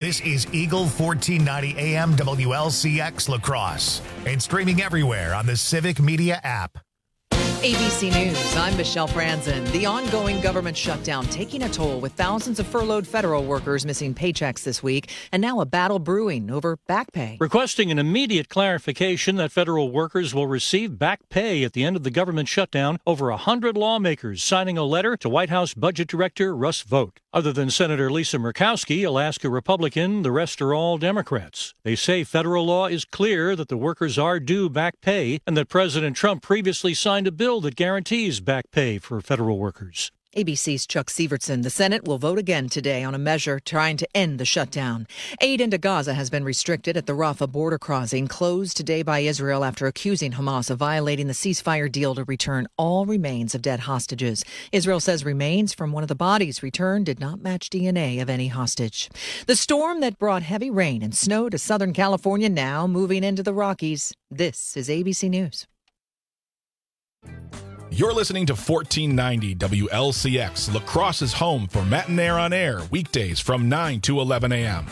This is Eagle 1490 AM WLCX La Crosse and streaming everywhere on the Civic Media app. ABC News, I'm Michelle Franzen. The ongoing government shutdown taking a toll with thousands of furloughed federal workers missing paychecks this week, and now a battle brewing over back pay. Requesting an immediate clarification that federal workers will receive back pay at the end of the government shutdown, over 100 lawmakers signing a letter to White House Budget Director Russ Vought. Other than Senator Lisa Murkowski, Alaska Republican, the rest are all Democrats. They say federal law is clear that the workers are due back pay and that President Trump previously signed a bill that guarantees back pay for federal workers. ABC's Chuck Sievertson. The Senate will vote again today on a measure trying to end the shutdown. Aid into Gaza has been restricted at the Rafah border crossing, closed today by Israel after accusing Hamas of violating the ceasefire deal to return all remains of dead hostages. Israel says remains from one of the bodies returned did not match DNA of any hostage. The storm that brought heavy rain and snow to Southern California now moving into the Rockies. This is ABC News. You're listening to 1490 WLCX, La Crosse's home for Matin on Air, weekdays from 9 to 11 a.m.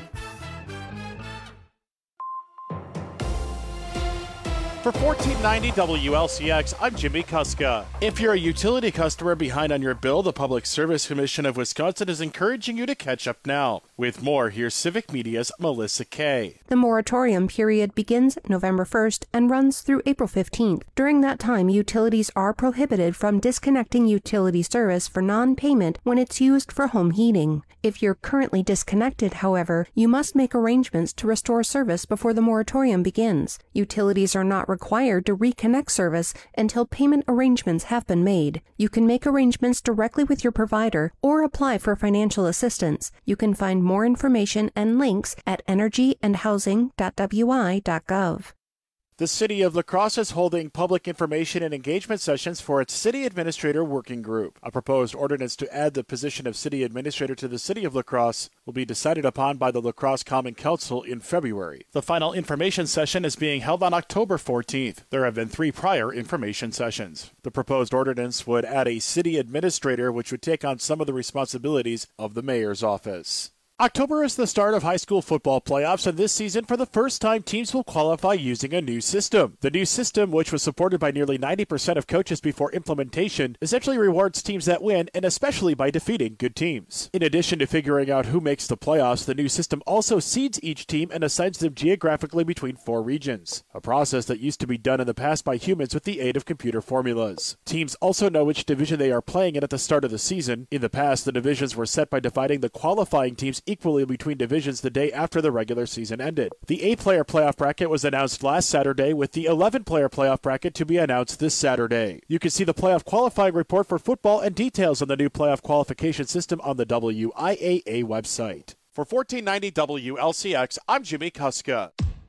For 1490 WLCX, I'm Jimmy Kuska. If you're a utility customer behind on your bill, the Public Service Commission of Wisconsin is encouraging you to catch up now. With more, here's Civic Media's Melissa Kay. The moratorium period begins November 1st and runs through April 15th. During that time, utilities are prohibited from disconnecting utility service for non-payment when it's used for home heating. If you're currently disconnected, however, you must make arrangements to restore service before the moratorium begins. Utilities are not required to reconnect service until payment arrangements have been made. You can make arrangements directly with your provider or apply for financial assistance. You can find more information and links at energyandhousing.wi.gov. The City of La Crosse is holding public information and engagement sessions for its City Administrator Working Group. A proposed ordinance to add the position of City Administrator to the City of La Crosse will be decided upon by the La Crosse Common Council in February. The final information session is being held on October 14th. There have been 3 prior information sessions. The proposed ordinance would add a City Administrator, which would take on some of the responsibilities of the Mayor's office. October is the start of high school football playoffs, and this season, for the first time, teams will qualify using a new system. The new system, which was supported by nearly 90% of coaches before implementation, essentially rewards teams that win, and especially by defeating good teams. In addition to figuring out who makes the playoffs, the new system also seeds each team and assigns them geographically between 4 regions, a process that used to be done in the past by humans with the aid of computer formulas. Teams also know which division they are playing in at the start of the season. In the past, the divisions were set by dividing the qualifying teams equally between divisions the day after the regular season ended. The 8-player playoff bracket was announced last Saturday, with the 11-player playoff bracket to be announced this Saturday. You can see the playoff qualifying report for football and details on the new playoff qualification system on the WIAA website. For 1490 WLCX, I'm Jimmy Kuska.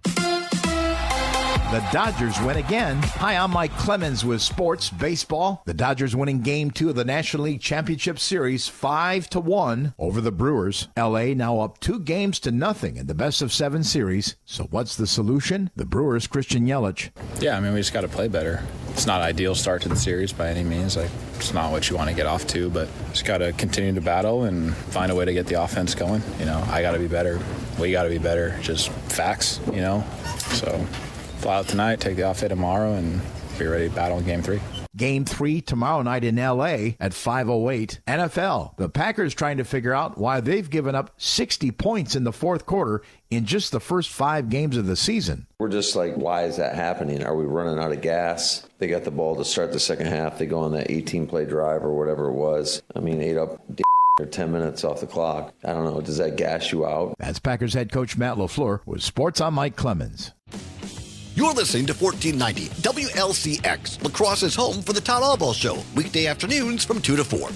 The Dodgers win again. Hi, I'm Mike Clemens with Sports Baseball. The Dodgers winning Game 2 of the National League Championship Series 5-1 over the Brewers. L.A. now up 2-0 in the best-of-7 series. So what's the solution? The Brewers' Christian Yelich. Yeah, we just got to play better. It's not an ideal start to the series by any means. It's not what you want to get off to, but just got to continue to battle and find a way to get the offense going. I got to be better. We got to be better. Just facts, So fly out tonight, take the off day tomorrow, and be ready to battle in Game 3. Game 3 tomorrow night in L.A. at 5:08. NFL. The Packers trying to figure out why they've given up 60 points in the fourth quarter in just the first 5 games of the season. We're just like, why is that happening? Are we running out of gas? They got the ball to start the second half. They go on that 18-play drive or whatever it was. Ate up or 10 minutes off the clock. I don't know. Does that gas you out? That's Packers head coach Matt LaFleur with Sports on Mike Clemens. You're listening to 1490 WLCX, La Crosse's home for the Todd Albaugh Show, weekday afternoons from 2 to 4.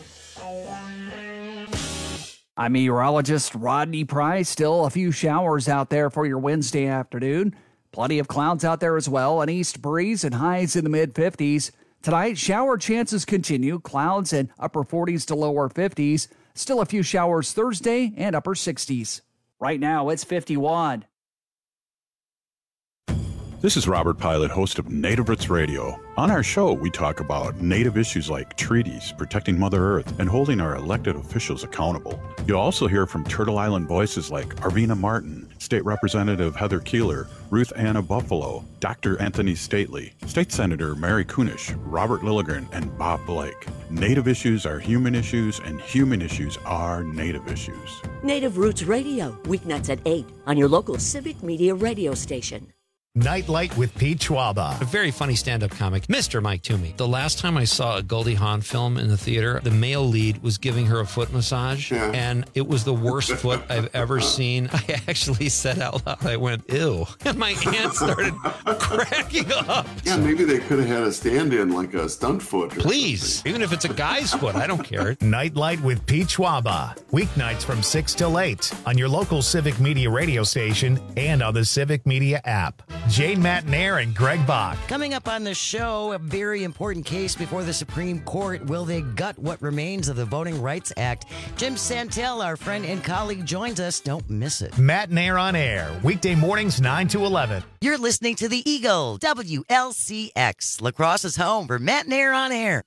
I'm meteorologist Rodney Price. Still a few showers out there for your Wednesday afternoon. Plenty of clouds out there as well, an east breeze and highs in the mid-50s. Tonight, shower chances continue, clouds in upper 40s to lower 50s. Still a few showers Thursday and upper 60s. Right now, it's 51. This is Robert Pilot, host of Native Roots Radio. On our show, we talk about Native issues like treaties, protecting Mother Earth, and holding our elected officials accountable. You'll also hear from Turtle Island voices like Arvina Martin, State Representative Heather Keeler, Ruth Anna Buffalo, Dr. Anthony Stately, State Senator Mary Kunish, Robert Lilligren, and Bob Blake. Native issues are human issues, and human issues are Native issues. Native Roots Radio, weeknights at 8 on your local Civic Media radio station. Nightlight with Pete Schwaba. A very funny stand-up comic, Mr. Mike Toomey. The last time I saw a Goldie Hawn film in the theater, the male lead was giving her a foot massage, and it was the worst foot I've ever seen. I actually said out loud, I went, ew. And my aunt started cracking up. Yeah, maybe they could have had a stand-in, like a stunt foot. Please, something. Even if it's a guy's foot, I don't care. Nightlight with Pete Schwaba. Weeknights from 6 till 8 on your local Civic Media radio station and on the Civic Media app. Jane Matnair and Greg Bach. Coming up on the show, a very important case before the Supreme Court. Will they gut what remains of the Voting Rights Act? Jim Santel, our friend and colleague, joins us. Don't miss it. Matnair on air, weekday mornings 9 to 11. You're listening to the Eagle, WLCX. La Crosse's home for Matnair on air.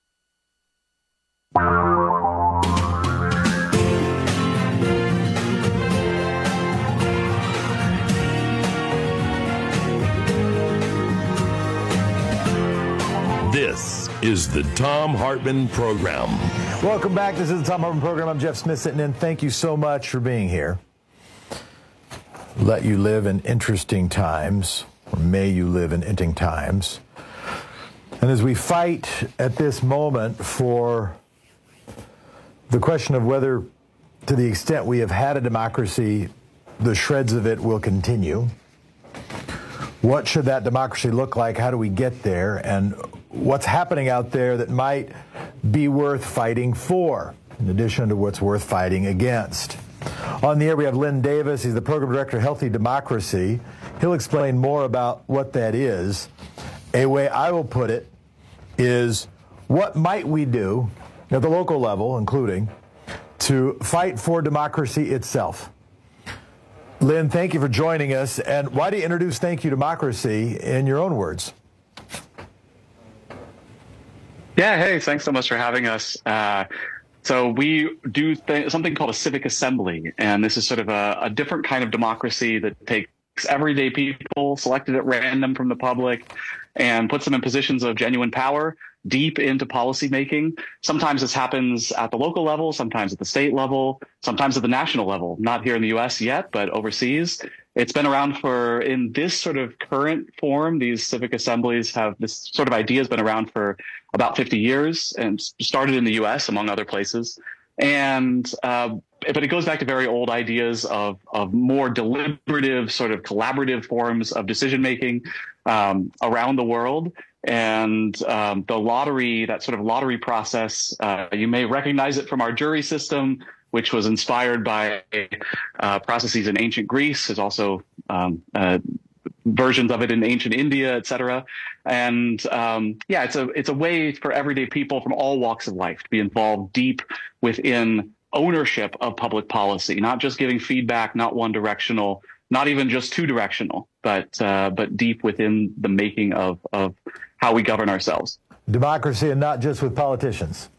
This is the Thom Hartmann Program. Welcome back. This is the Thom Hartmann Program. I'm Jeff Smith sitting in. Thank you so much for being here. Let you live in interesting times, or may you live in interesting times. And as we fight at this moment for the question of whether, to the extent we have had a democracy, the shreds of it will continue. What should that democracy look like? How do we get there? And what's happening out there that might be worth fighting for, in addition to what's worth fighting against? On the air, we have Lynn Davis. He's the Program Director of Healthy Democracy. He'll explain more about what that is. A way I will put it is, what might we do at the local level, including, to fight for democracy itself? Lynn, thank you for joining us. And why do you introduce Thank You Democracy in your own words? Yeah, hey, thanks so much for having us. So we do something called a civic assembly, and this is sort of a different kind of democracy that takes everyday people selected at random from the public and puts them in positions of genuine power deep into policy making. Sometimes this happens at the local level, sometimes at the state level, sometimes at the national level. Not here in the U.S. yet, but overseas. It's been around in this sort of current form. These civic assemblies this sort of idea has been around for about 50 years and started in the U.S., among other places. And but it goes back to very old ideas of more deliberative, sort of collaborative forms of decision making around the world. And the lottery, that sort of lottery process, you may recognize it from our jury system, which was inspired by processes in ancient Greece. There's also versions of it in ancient India, et cetera. And it's a way for everyday people from all walks of life to be involved deep within ownership of public policy, not just giving feedback, not one directional, not even just two directional, but deep within the making of how we govern ourselves. Democracy, and not just with politicians.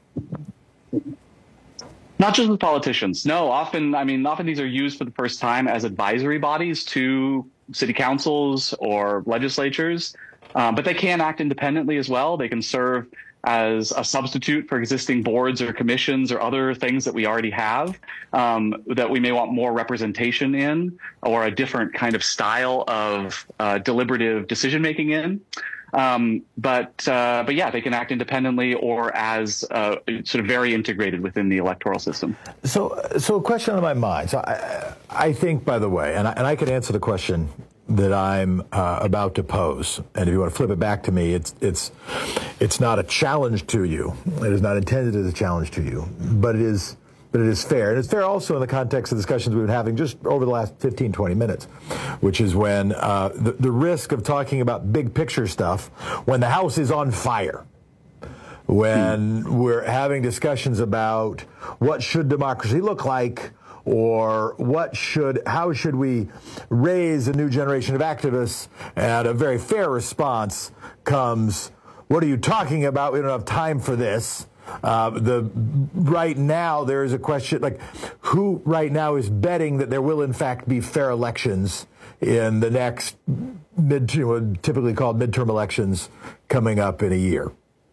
Not just with politicians. No, often these are used for the first time as advisory bodies to city councils or legislatures, but they can act independently as well. They can serve as a substitute for existing boards or commissions or other things that we already have that we may want more representation in, or a different kind of style of deliberative decision making in. But yeah, they can act independently or as sort of very integrated within the electoral system. So a question on my mind. So I think, by the way, and I can answer the question that I'm about to pose, and if you want to flip it back to me, it's not a challenge to you. It is not intended as a challenge to you, but it is fair. And it's fair also in the context of discussions we've been having just over the last 15, 20 minutes, which is when the risk of talking about big picture stuff when the house is on fire, when we're having discussions about what should democracy look like, or how should we raise a new generation of activists? And a very fair response comes, what are you talking about? We don't have time for this. Right now, there is a question, like, who right now is betting that there will in fact be fair elections in the next typically called midterm elections coming up in a year?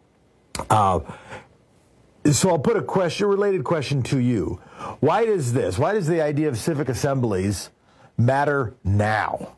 So I'll put a related question to you. Why does the idea of civic assemblies matter now?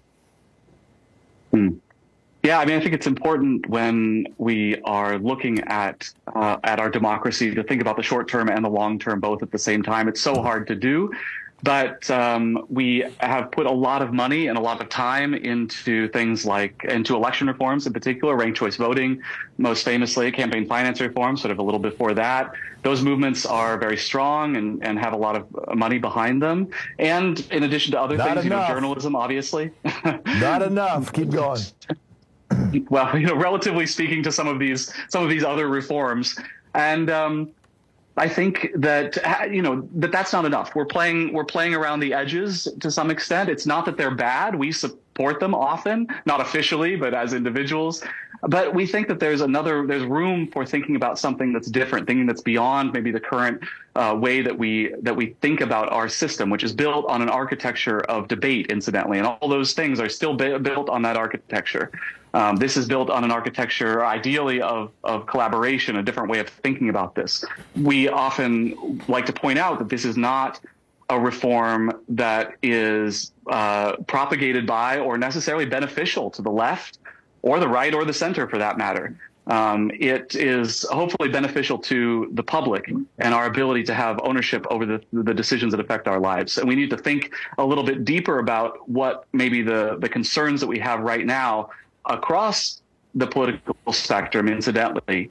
Yeah, I mean, I think it's important when we are looking at our democracy to think about the short term and the long term both at the same time. It's so hard to do. But we have put a lot of money and a lot of time into things like into election reforms, in particular, ranked choice voting, most famously campaign finance reform, sort of a little before that. Those movements are very strong and have a lot of money behind them. And in addition to other things, journalism, obviously. Not enough. Keep going. Well, relatively speaking to some of these other reforms. And I think that that's not enough. We're playing around the edges to some extent. It's not that they're bad. We support them often, not officially, but as individuals. But we think that there's room for thinking about something that's different, thinking that's beyond maybe the current way that we think about our system, which is built on an architecture of debate, incidentally, and all those things are still built on that architecture. This is built on an architecture, ideally, of collaboration, a different way of thinking about this. We often like to point out that this is not a reform that is propagated by or necessarily beneficial to the left or the right or the center, for that matter. It is hopefully beneficial to the public and our ability to have ownership over the decisions that affect our lives. And we need to think a little bit deeper about what maybe the concerns that we have right now across the political spectrum, incidentally,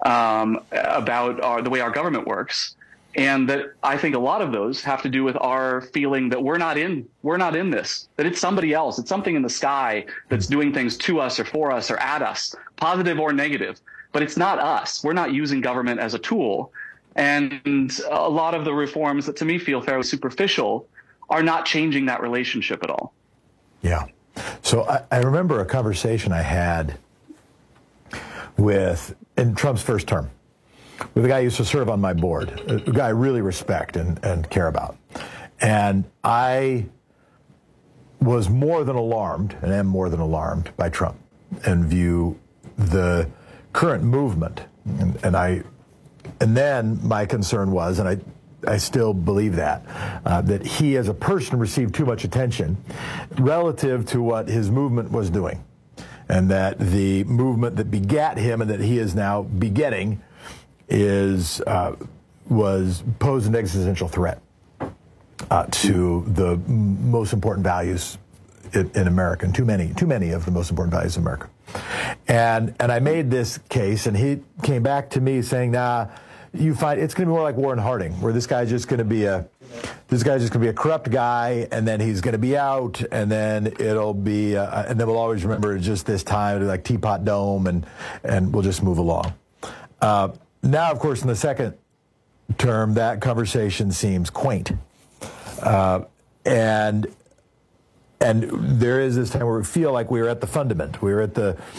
about the way our government works. And that I think a lot of those have to do with our feeling that we're not in this, that it's somebody else. It's something in the sky that's doing things to us or for us or at us, positive or negative. But it's not us. We're not using government as a tool. And a lot of the reforms that to me feel fairly superficial are not changing that relationship at all. Yeah. So I remember a conversation I had in Trump's first term with a guy who used to serve on my board, a guy I really respect and care about. And I was more than alarmed, and am more than alarmed by Trump, and view the current movement. And then my concern was, and I still believe that he as a person received too much attention relative to what his movement was doing. And that the movement that begat him and that he is now begetting was posed an existential threat to the most important values in America, and too many of the most important values in America. And I made this case, and he came back to me saying, "Nah, you find it's going to be more like Warren Harding, where this guy's just going to be a corrupt guy, and then he's going to be out, and then it'll be, and then we'll always remember just this time, like Teapot Dome, and we'll just move along." Now, of course, in the second term, that conversation seems quaint, and there is this time where we feel like we are at the fundament. We were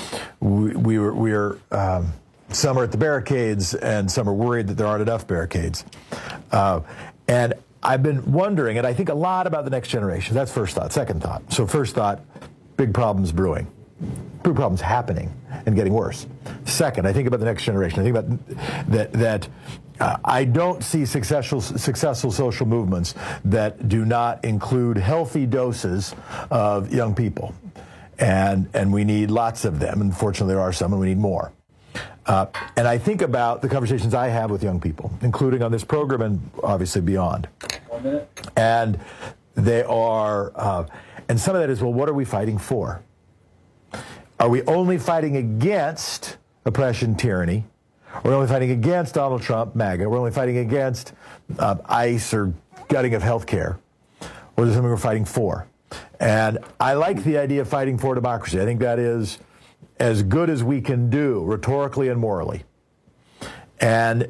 some are at the barricades, and some are worried that there aren't enough barricades. And I've been wondering, and I think a lot about the next generation. That's first thought. Second thought. So first thought, big problems brewing. Big problems happening and getting worse. Second, I think about the next generation. I think about that I don't see successful social movements that do not include healthy doses of young people. And we need lots of them. Unfortunately, there are some, and we need more. And I think about the conversations I have with young people, including on this program and obviously beyond. 1 minute. And they are, and some of that is, well, what are we fighting for? Are we only fighting against oppression, tyranny? We're only fighting against Donald Trump, MAGA. We're only fighting against ICE or gutting of health care. Or is it something we're fighting for? And I like the idea of fighting for democracy. I think that is as good as we can do, rhetorically and morally. And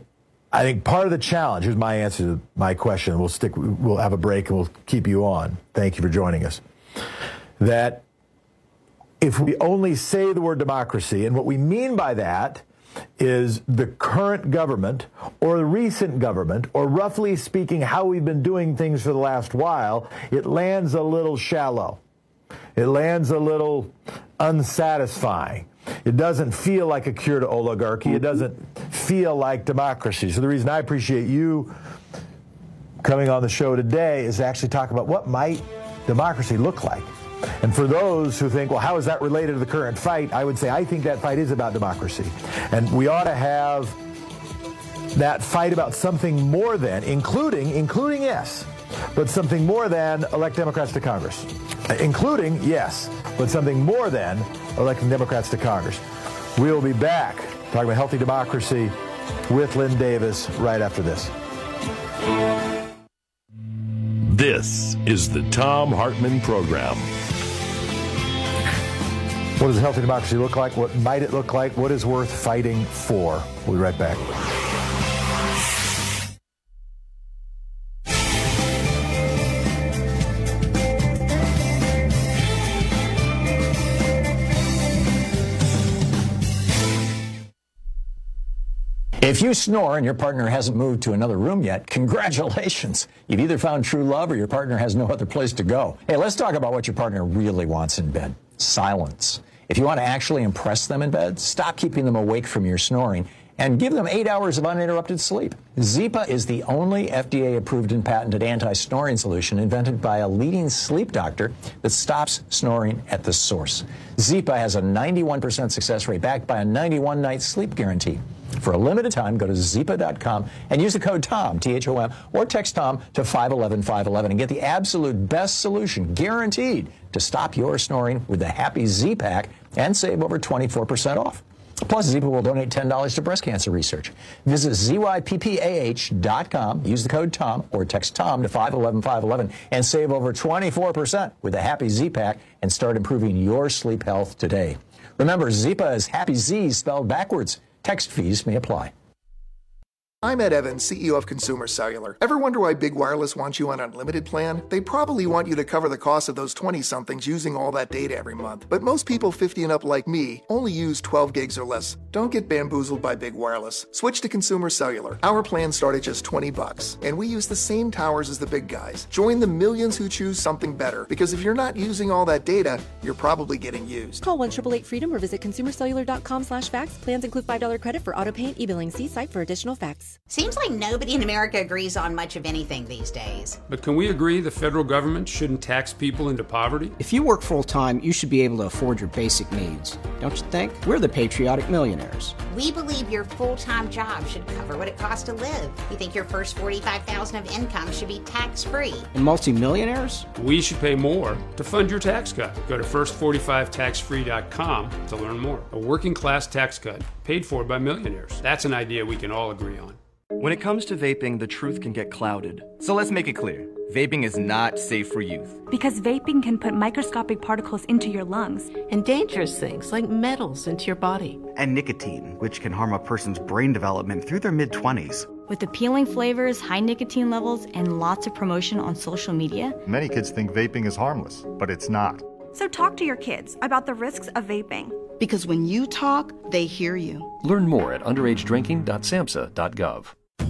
I think part of the challenge, here's my answer to my question. We'll have a break and we'll keep you on. Thank you for joining us. That if we only say the word democracy, and what we mean by that is the current government or the recent government, or roughly speaking, how we've been doing things for the last while, it lands a little shallow. It lands a little unsatisfying. It doesn't feel like a cure to oligarchy. It doesn't feel like democracy. So the reason I appreciate you coming on the show today is to actually talk about what might democracy look like. And for those who think, well, how is that related to the current fight? I would say I think that fight is about democracy. And we ought to have that fight about something more than, including yes, but something more than elect Democrats to Congress. Including, yes, but something more than electing Democrats to Congress. We'll be back talking about healthy democracy with Lynn Davis right after this. This is the Thom Hartmann Program. What does a healthy democracy look like? What might it look like? What is worth fighting for? We'll be right back. If you snore and your partner hasn't moved to another room yet, congratulations. You've either found true love or your partner has no other place to go. Hey, let's talk about what your partner really wants in bed. Silence. If you want to actually impress them in bed, stop keeping them awake from your snoring and give them 8 hours of uninterrupted sleep. Zipa is the only FDA-approved and patented anti-snoring solution invented by a leading sleep doctor that stops snoring at the source. Zipa has a 91% success rate backed by a 91-night sleep guarantee. For a limited time, go to Zipa.com and use the code TOM, T-H-O-M, or text TOM to 511-511 and get the absolute best solution, guaranteed, to stop your snoring with the Happy Z-Pack and save over 24% off. Plus, Zipa will donate $10 to breast cancer research. Visit ZYPPAH.com, use the code TOM, or text TOM to 511-511 and save over 24% with the Happy Z-Pack and start improving your sleep health today. Remember, Zipa is Happy Z spelled backwards. Text fees may apply. I'm Ed Evans, CEO of Consumer Cellular. Ever wonder why Big Wireless wants you on an unlimited plan? They probably want you to cover the cost of those 20-somethings using all that data every month. But most people 50 and up like me only use 12 gigs or less. Don't get bamboozled by Big Wireless. Switch to Consumer Cellular. Our plans start at just $20, and we use the same towers as the big guys. Join the millions who choose something better, because if you're not using all that data, you're probably getting used. Call 1-888-FREEDOM or visit consumercellular.com/facts. Plans include $5 credit for auto-pay and e-billing. See site for additional facts. Seems like nobody in America agrees on much of anything these days. But can we agree the federal government shouldn't tax people into poverty? If you work full-time, you should be able to afford your basic needs. Don't you think? We're the patriotic millionaires. We believe your full-time job should cover what it costs to live. We think your first $45,000 of income should be tax-free. And multimillionaires? We should pay more to fund your tax cut. Go to first45taxfree.com to learn more. A working-class tax cut paid for by millionaires. That's an idea we can all agree on. When it comes to vaping, the truth can get clouded. So let's make it clear. Vaping is not safe for youth. Because vaping can put microscopic particles into your lungs. And dangerous things like metals into your body. And nicotine, which can harm a person's brain development through their mid-20s. With appealing flavors, high nicotine levels, and lots of promotion on social media, many kids think vaping is harmless, but it's not. So talk to your kids about the risks of vaping. Because when you talk, they hear you. Learn more at underagedrinking.samhsa.gov.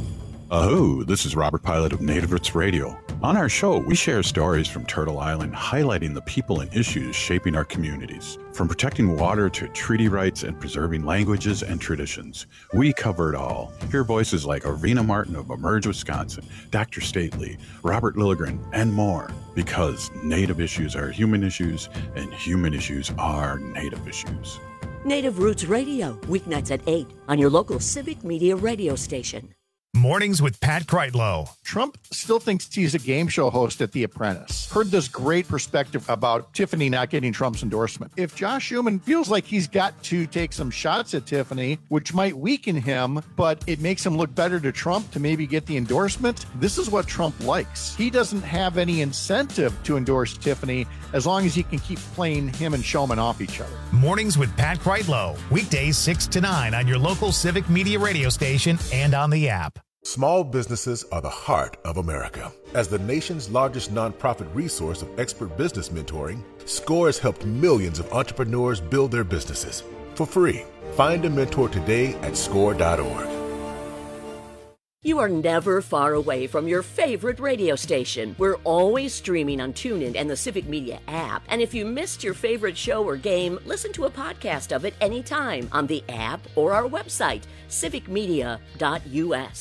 Aho, this is Robert Pilot of Native Roots Radio. On our show, we share stories from Turtle Island highlighting the people and issues shaping our communities. From protecting water to treaty rights and preserving languages and traditions, we cover it all. Hear voices like Arvina Martin of Emerge, Wisconsin, Dr. Stately, Robert Lilligren, and more. Because Native issues are human issues, and human issues are Native issues. Native Roots Radio, weeknights at 8 on your local Civic Media radio station. Mornings with Pat Kreitlow. Trump still thinks he's a game show host at The Apprentice. Heard this great perspective about Tiffany not getting Trump's endorsement. If Josh Schuman feels like he's got to take some shots at Tiffany, which might weaken him, but it makes him look better to Trump to maybe get the endorsement, this is what Trump likes. He doesn't have any incentive to endorse Tiffany as long as he can keep playing him and Showman off each other. Mornings with Pat Kreitlow. Weekdays 6 to 9 on your local Civic Media radio station and on the app. Small businesses are the heart of America. As the nation's largest nonprofit resource of expert business mentoring, SCORE has helped millions of entrepreneurs build their businesses for free. Find a mentor today at score.org. You are never far away from your favorite radio station. We're always streaming on TuneIn and the Civic Media app. And if you missed your favorite show or game, listen to a podcast of it anytime on the app or our website, civicmedia.us.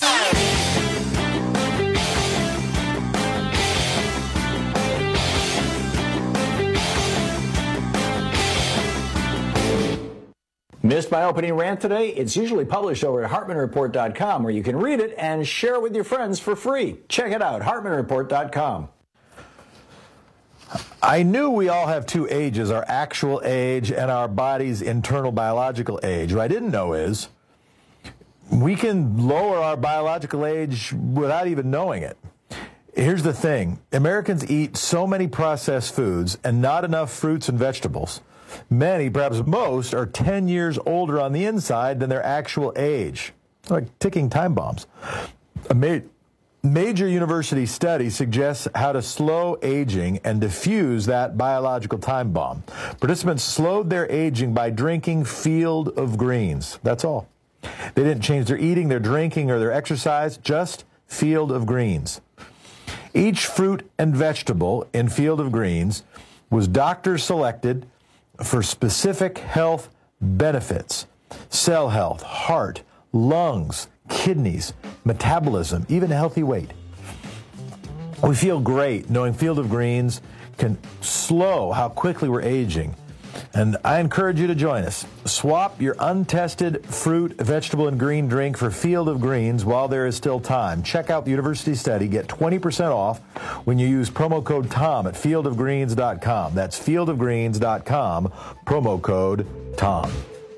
Missed my opening rant today? It's usually published over at HartmanReport.com, where you can read it and share it with your friends for free. Check it out, HartmanReport.com. I knew we all have two ages, our actual age and our body's internal biological age. What I didn't know is we can lower our biological age without even knowing it. Here's the thing. Americans eat so many processed foods and not enough fruits and vegetables. Many, perhaps most, are 10 years older on the inside than their actual age. Like ticking time bombs. A major university study suggests how to slow aging and diffuse that biological time bomb. Participants slowed their aging by drinking Field of Greens. That's all. They didn't change their eating, their drinking, or their exercise, just Field of Greens. Each fruit and vegetable in Field of Greens was doctor selected for specific health benefits: cell health, heart, lungs, kidneys, metabolism, even a healthy weight. We feel great knowing Field of Greens can slow how quickly we're aging. And I encourage you to join us. Swap your untested fruit, vegetable, and green drink for Field of Greens while there is still time. Check out the university study. Get 20% off when you use promo code TOM at fieldofgreens.com. That's fieldofgreens.com, promo code TOM.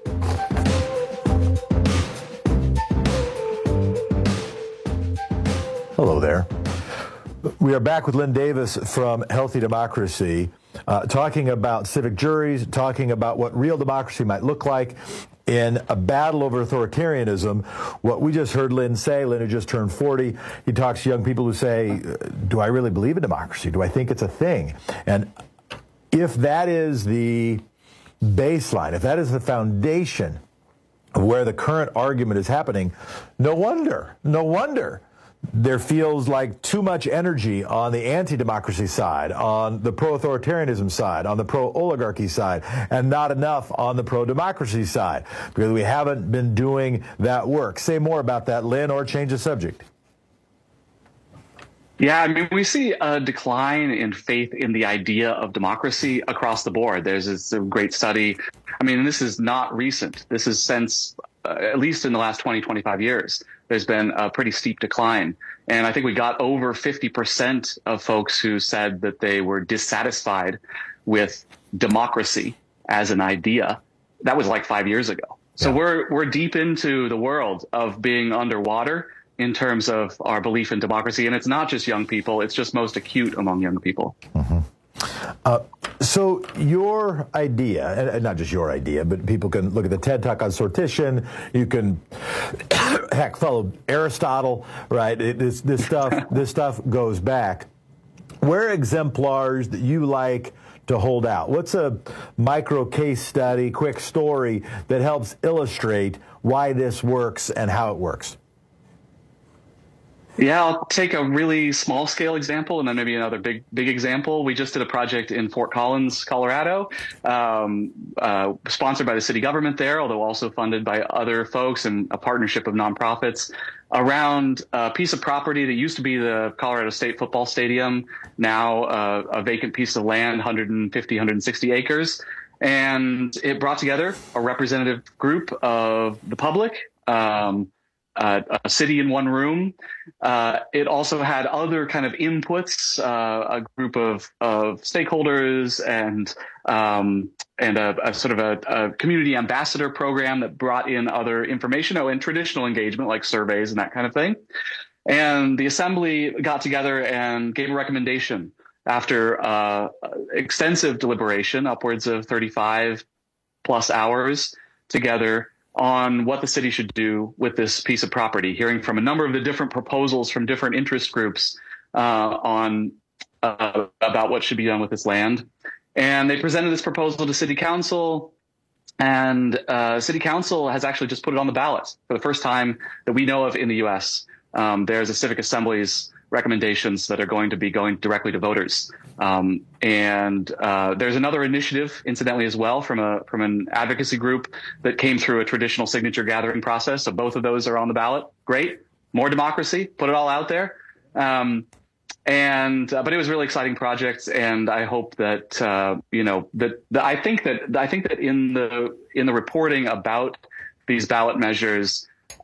Hello there. We are back with Lynn Davis from Healthy Democracy, talking about civic juries, talking about what real democracy might look like in a battle over authoritarianism. What we just heard Lynn say, Lynn who just turned 40, he talks to young people who say, do I really believe in democracy? Do I think it's a thing? And if that is the baseline, if that is the foundation of where the current argument is happening, no wonder there feels like too much energy on the anti-democracy side, on the pro-authoritarianism side, on the pro-oligarchy side, and not enough on the pro-democracy side, because we haven't been doing that work. Say more about that, Lynn, or change the subject. Yeah, I mean, we see a decline in faith in the idea of democracy across the board. There's this great study. I mean, this is not recent. This is since, at least in the last 20, 25 years, there's been a pretty steep decline. And I think we got over 50% of folks who said that they were dissatisfied with democracy as an idea. That was like 5 years ago. So we're deep into the world of being underwater in terms of our belief in democracy. And it's not just young people, it's just most acute among young people. Mm-hmm. So your idea, and not just your idea, but people can look at the TED Talk on sortition. You can, follow Aristotle, right? This stuff goes back. Where are exemplars that you like to hold out? What's a micro case study, quick story that helps illustrate why this works and how it works? Yeah, I'll take a really small scale example and then maybe another big example. We just did a project in Fort Collins, Colorado, sponsored by the city government there, although also funded by other folks and a partnership of nonprofits, around a piece of property that used to be the Colorado State football stadium, now a vacant piece of land, 150, 160 acres. And it brought together a representative group of the public, a city in one room. It also had other kind of inputs, a group of stakeholders and a sort of a community ambassador program that brought in other information, and traditional engagement like surveys and that kind of thing. And the assembly got together and gave a recommendation after extensive deliberation, upwards of 35 plus hours together, on what the city should do with this piece of property, hearing from a number of the different proposals from different interest groups about what should be done with this land. And they presented this proposal to City Council, and City Council has actually just put it on the ballot for the first time that we know of in the U.S. There's a Civic Assembly's recommendations that are going to be going directly to voters. And there's another initiative, incidentally, as well, from an advocacy group that came through a traditional signature gathering process. So both of those are on the ballot. Great. More democracy. Put it all out there. But it was a really exciting project, and I hope that I think that in the reporting about these ballot measures,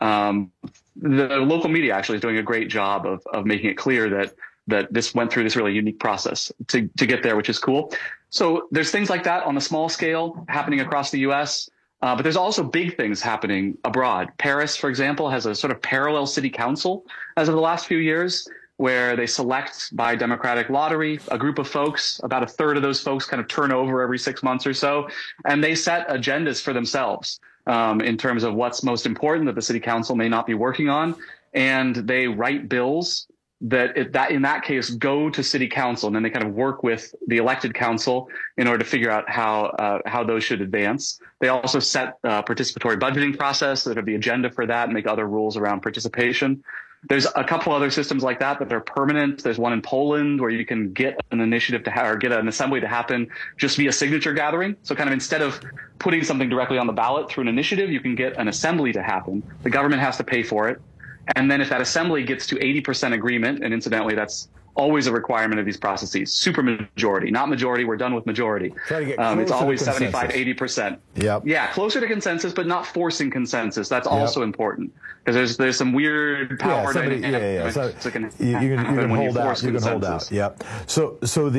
the local media actually is doing a great job of making it clear that this went through this really unique process to get there, which is cool. So there's things like that on a small scale happening across the U.S., but there's also big things happening abroad. Paris, for example, has a sort of parallel city council as of the last few years, where they select by democratic lottery a group of folks. About a third of those folks kind of turn over every 6 months or so, and they set agendas for themselves in terms of what's most important that the city council may not be working on. And they write bills that in that case go to city council, and then they kind of work with the elected council in order to figure out how those should advance. They also set a participatory budgeting process that have the agenda for that and make other rules around participation. There's a couple other systems like that are permanent. There's one in Poland where you can get an initiative or get an assembly to happen just via signature gathering. So kind of instead of putting something directly on the ballot through an initiative, you can get an assembly to happen. The government has to pay for it. And then if that assembly gets to 80% agreement, and incidentally, that's always a requirement of these processes, supermajority, not majority. We're done with majority. It's always 75, 80%. Yep. Yeah, closer to consensus, but not forcing consensus. That's also important, because there's some weird power dynamic. So you can hold out. You can hold out. Yep. So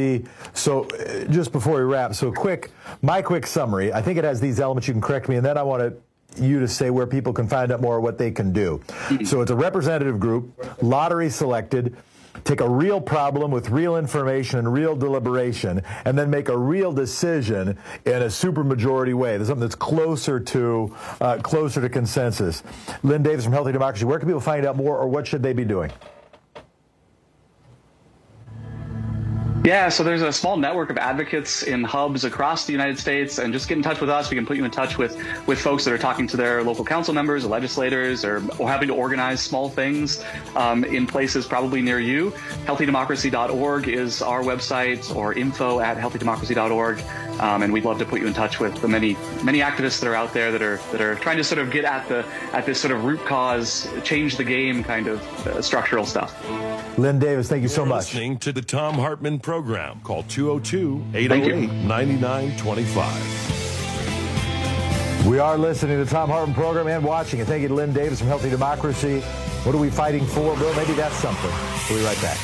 just before we wrap, my quick summary. I think it has these elements. You can correct me, and then I want you to say where people can find out more, what they can do. So it's a representative group, lottery selected. Take a real problem with real information and real deliberation, and then make a real decision in a supermajority way. There's something that's closer to consensus. Lynn Davis from Healthy Democracy. Where can people find out more, or what should they be doing? Yeah, so there's a small network of advocates in hubs across the United States, and just get in touch with us. We can put you in touch with folks that are talking to their local council members or legislators, or having to organize small things in places probably near you. HealthyDemocracy.org is our website, or info@healthydemocracy.org. And we'd love to put you in touch with the many activists that are out there that are trying to sort of get at this sort of root cause, change the game kind of structural stuff. Lynn Davis, thank you so much. Listening to the Thom Hartmann program. Call 202-808-9925. We are listening to the Thom Hartmann program and watching it. Thank you to Lynn Davis from Healthy Democracy. What are we fighting for? Well, maybe that's something. We'll be right back.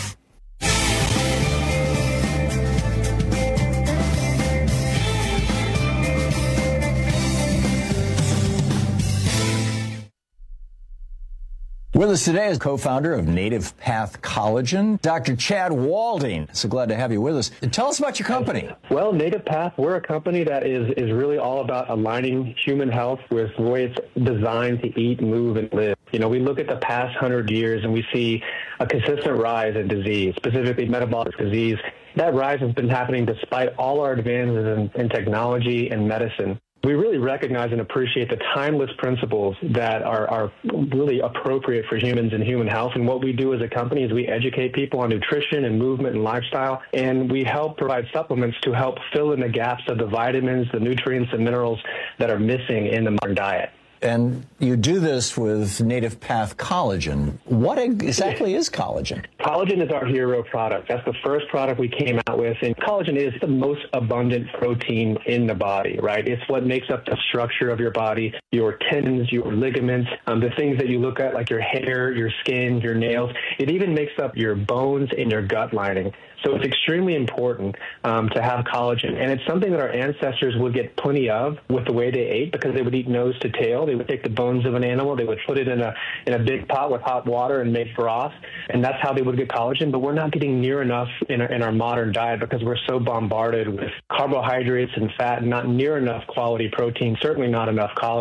With us today is co-founder of Native Path Collagen, Dr. Chad Walding. So glad to have you with us. Tell us about your company. Well, Native Path, we're a company that is really all about aligning human health with the way it's designed to eat, move, and live. You know, we look at the past 100 years and we see a consistent rise in disease, specifically metabolic disease. That rise has been happening despite all our advances in technology and medicine. We really recognize and appreciate the timeless principles that are really appropriate for humans and human health. And what we do as a company is we educate people on nutrition and movement and lifestyle, and we help provide supplements to help fill in the gaps of the vitamins, the nutrients, and minerals that are missing in the modern diet. And you do this with Native Path Collagen. What exactly is collagen? Collagen is our hero product. That's the first product we came out with. And collagen is the most abundant protein in the body, right? It's what makes up the structure of your body, your tendons, your ligaments, the things that you look at like your hair, your skin, your nails. It even makes up your bones and your gut lining. So it's extremely important to have collagen. And it's something that our ancestors would get plenty of with the way they ate, because they would eat nose to tail. They would take the bones of an animal, they would put it in a big pot with hot water and make broth, and that's how they would get collagen. But we're not getting near enough in our modern diet, because we're so bombarded with carbohydrates and fat, and not near enough quality protein, certainly not enough collagen.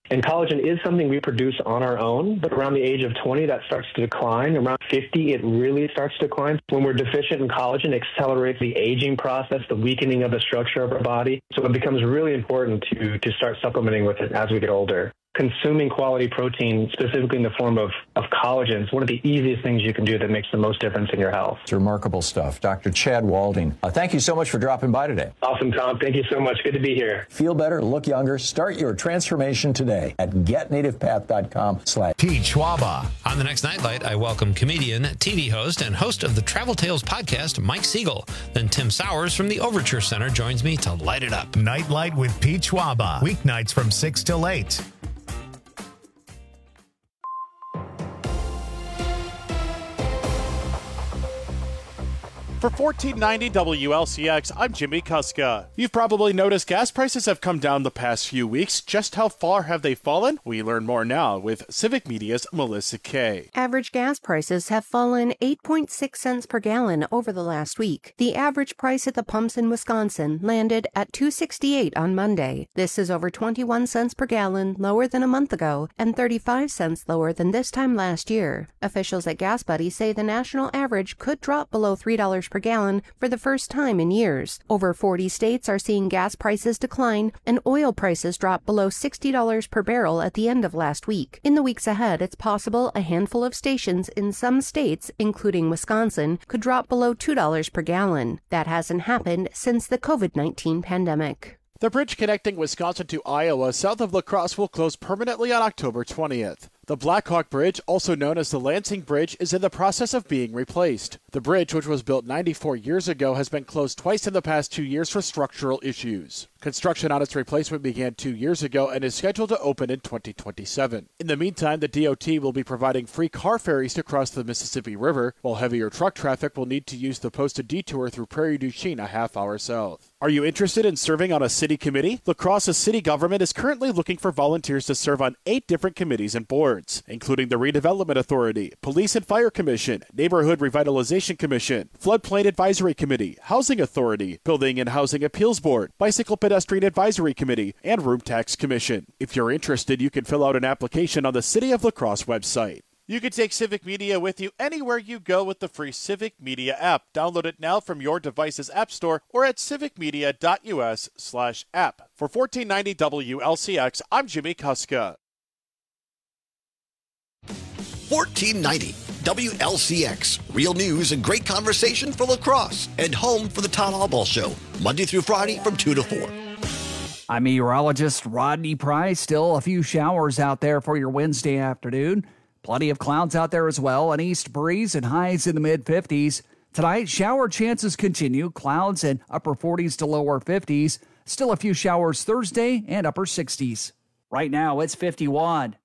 And collagen is something we produce on our own, but around the age of 20, that starts to decline. Around 50, it really starts to decline. When we're deficient in collagen, it accelerates the aging process, the weakening of the structure of our body. So it becomes really important to start supplementing with it as we get older. Consuming quality protein, specifically in the form of collagen, is one of the easiest things you can do that makes the most difference in your health. It's remarkable stuff. Dr. Chad Walding, thank you so much for dropping by today. Awesome, Tom. Thank you so much. Good to be here. Feel better, look younger. Start your transformation today at getnativepath.com/. Pete Schwaba. On the next Nightlight, I welcome comedian, TV host, and host of the Travel Tales podcast, Mike Siegel. Then Tim Sowers from the Overture Center joins me to light it up. Nightlight with Pete Schwaba. Weeknights from 6 till 8. For 1490 WLCX, I'm Jimmy Kuska. You've probably noticed gas prices have come down the past few weeks. Just how far have they fallen? We learn more now with Civic Media's Melissa Kay. Average gas prices have fallen 8.6 cents per gallon over the last week. The average price at the pumps in Wisconsin landed at $2.68 on Monday. This is over 21 cents per gallon lower than a month ago and 35 cents lower than this time last year. Officials at Gas Buddy say the national average could drop below $3 per gallon for the first time in years. Over 40 states are seeing gas prices decline and oil prices drop below $60 per barrel at the end of last week. In the weeks ahead, it's possible a handful of stations in some states, including Wisconsin, could drop below $2 per gallon. That hasn't happened since the COVID-19 pandemic. The bridge connecting Wisconsin to Iowa south of La Crosse will close permanently on October 20th. The Blackhawk Bridge, also known as the Lansing Bridge, is in the process of being replaced. The bridge, which was built 94 years ago, has been closed twice in the past 2 years for structural issues. Construction on its replacement began 2 years ago and is scheduled to open in 2027. In the meantime, the DOT will be providing free car ferries to cross the Mississippi River, while heavier truck traffic will need to use the posted detour through Prairie du Chien a half hour south. Are you interested in serving on a city committee? La Crosse's city government is currently looking for volunteers to serve on 8 different committees and boards, including the Redevelopment Authority, Police and Fire Commission, Neighborhood Revitalization Commission, Floodplain Advisory Committee, Housing Authority, Building and Housing Appeals Board, Bicycle Pedestrian Advisory Committee, and Room Tax Commission. If you're interested, you can fill out an application on the City of La Crosse website. You can take Civic Media with you anywhere you go with the free Civic Media app. Download it now from your device's app store or at civicmedia.us/app. For 1490 WLCX, I'm Jimmy Kuska. 1490 WLCX. Real news and great conversation for La Crosse and home for the Todd Albaugh Show. Monday through Friday from 2 to 4. I'm meteorologist Rodney Price. Still a few showers out there for your Wednesday afternoon. Plenty of clouds out there as well. An east breeze and highs in the mid-50s. Tonight, shower chances continue. Clouds and upper 40s to lower 50s. Still a few showers Thursday and upper 60s. Right now, it's 51.